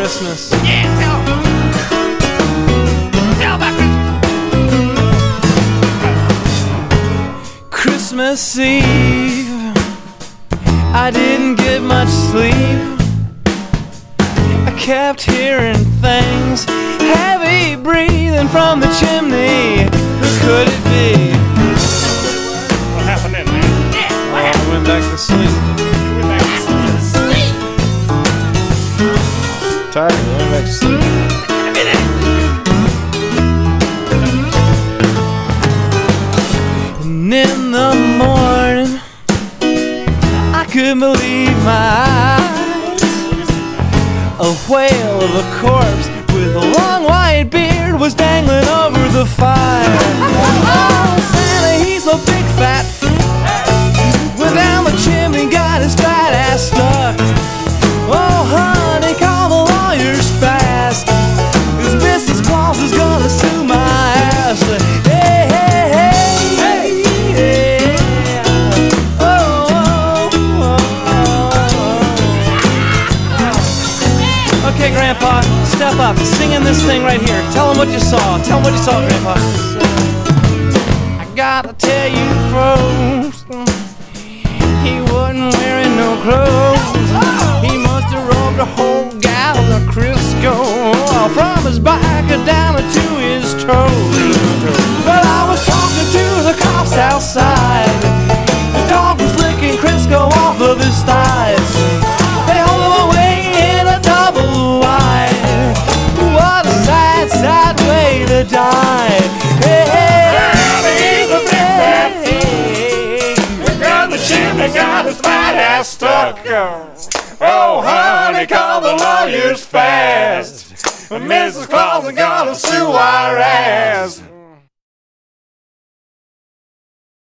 Christmas. Yeah, tell about Christmas. Christmas Eve, I didn't get much sleep. I kept hearing things, heavy breathing from the chimney. Who could it be? What happened then, man? Yeah, what I happened? went back to sleep. You went back to sleep. Sleep. Tired, I went back to sleep. A minute. And in the morning, I couldn't believe my eyes. A whale of a corpse with a long white beard was dangling over the fire. Oh, Santa, he's a big fat f***. Went down the chimney, got his fat ass stuck. Oh, honey, call the lawyers fast, 'cause Mrs. Claus is gonna sue my ass. Hey, hey, hey, hey, yeah. Oh, oh, oh. Okay, Grandpa, step up, sing in this thing right here. Tell them what you saw. Tell them what you saw, Grandpa. I gotta tell you, folks, he wasn't wearing no clothes. He must have rubbed a whole gallon of Crisco from his back down to his toes. But I was talking to the cops outside. The dog was licking Crisco off of his thighs. They hauled him away in a double wide. What a sad, sad way to die. Hey, hey, He's a big fat f***. Got the chimney, got his fat ass stuck. Oh, honey, call the lawyers fast. Mrs. Claus is gonna sue our ass.